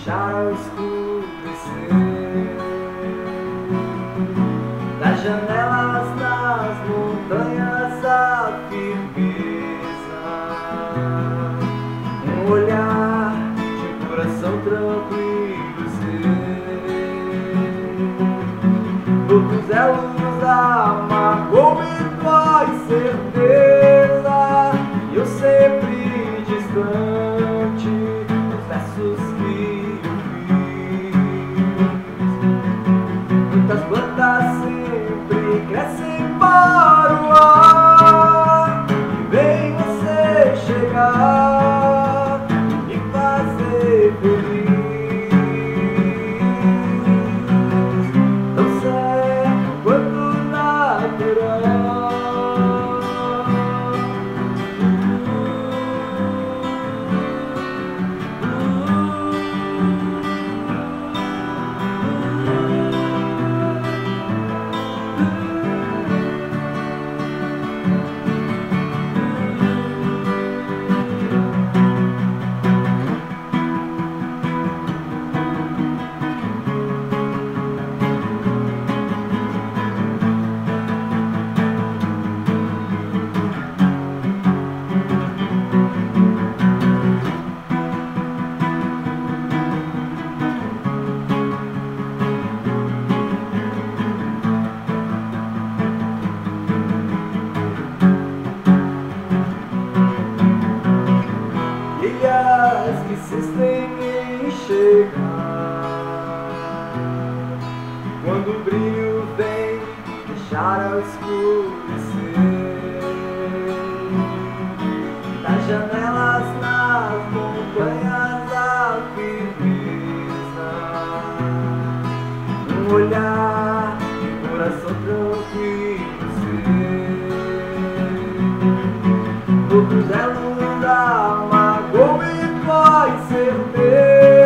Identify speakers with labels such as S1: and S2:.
S1: deixar escurecer. Das janelas das montanhas a firmeza, um olhar de um coração tranquilo ser. Todos elos amargou-me faz certeza, e eu sempre distante dos versos que eu fiz. Muitas plantas sempre crescem para o ar, e vem você chegar e me fazer feliz. Tão certo quanto natural. Que se estendem em chegar, quando o brilho vem deixar ao escurecer. Das janelas nas montanhas a firmeza, um olhar de coração tranquilo ser. Todos elos amargou-me faz certeza,